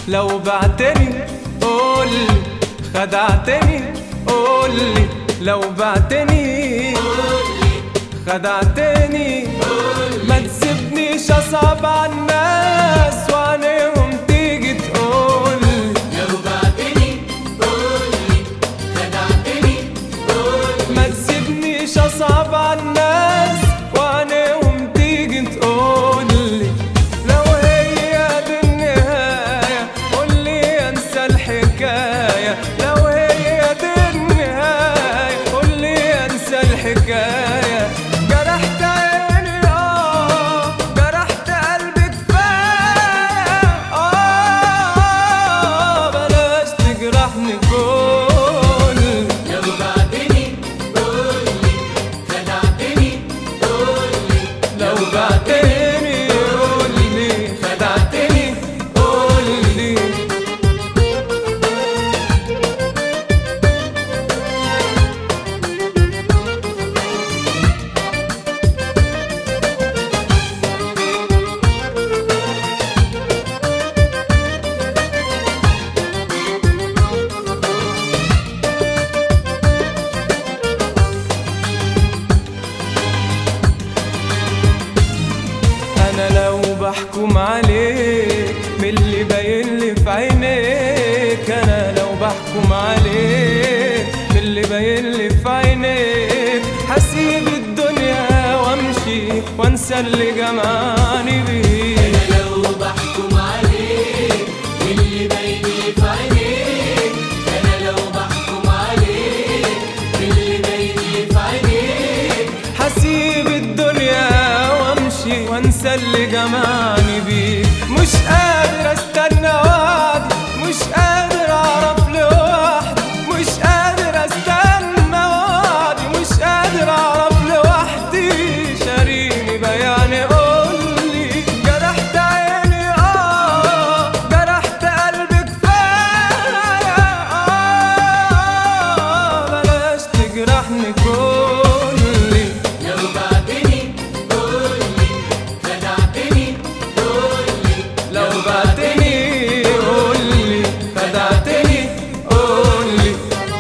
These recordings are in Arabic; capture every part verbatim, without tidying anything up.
لو بعتني قولي، خدعتني قولي، لو بعتني خدعتني ما تسيبنيش اصعب على الناس وعليهم تيجي تقولي. لو بعتني قولي، خدعتني قولي، ما تسيبنيش اصعب على الناس وعليهم تيجي تقولي. لو هي دي النهاية قولي انسى الحكاية، لو هي دي النهاية قولي انسى الحكاية. جرحت عيني اه جرحت قلبي كفاية اه بلاش تجرحني كل. لو بعتني قولي، خدعتني قولي، لو بعتني قولي، خدعتني قولي. انا لو بحكم عليك من اللي باين لي في عينيك، انا لو بحكم عليك من اللي باين لي في عينيك، هسيب الدنيا وامشي وانسى اللي جمعني بيك. أنا لو بحكم عليك من اللي باين لي في عينيك، أنا لو بحكم عليك من اللي باين لي في عينيك، هسيب الدنيا وامشي وانسى اللي جمعني بيك. مش قادر استنى وعدي، مش قادر اعرف لوحدي، مش قادر استنى وعدي، مش قادر اعرف لوحدي. شاريني بياني قولي، جرحت عيني اه جرحت قلبي كفاية اه بلاش تجرحني كلي. لو بعتني قولي، خدعتني قولي، لو بعتني قولي، خدعتني قولي.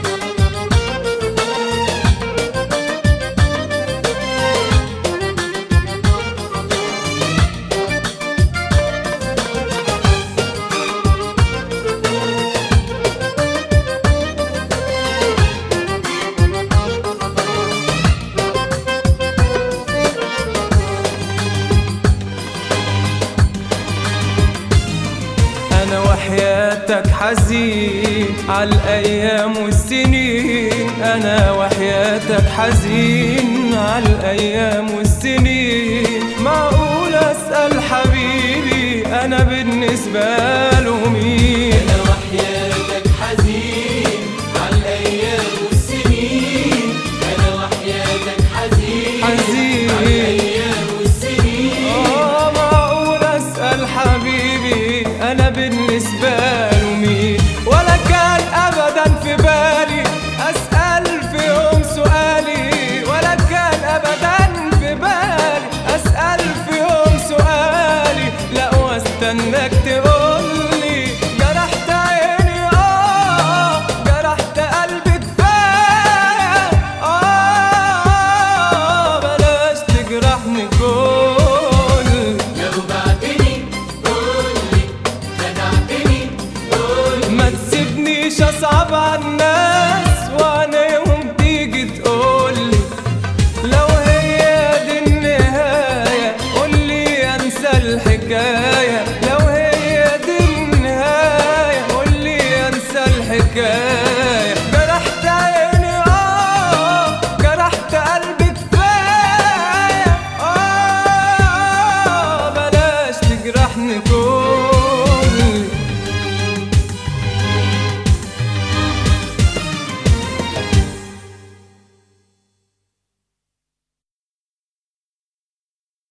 أنا وحياتك حزين عالأيام والسنين، أنا وحياتك حزين عالأيام والسنين. معقول أسأل حبيبي أنا بالنسبة له مين؟ أنا وحياتك حزين عالأيام والسنين، أنا وحياتك حزين حزين عالأيام والسنين. آه معقول أسأل حبيبي أنا بالنسبة له مين؟ ولا كان أبدا في بالي أسأل في يوم سؤالي، ولا كان أبدا في بالي أسأل في يوم سؤالي. لا واستناك تقولي، جرحت عيني آه جرحت قلبي كفاية آه بلاش تجرحني كل. لو بعتني قولي، خدعتني قولي، ما تسيبنيش اصعب على الناس وعليهم تيجي تقولي. لو هي دي النهاية قولي انسى الحكاية.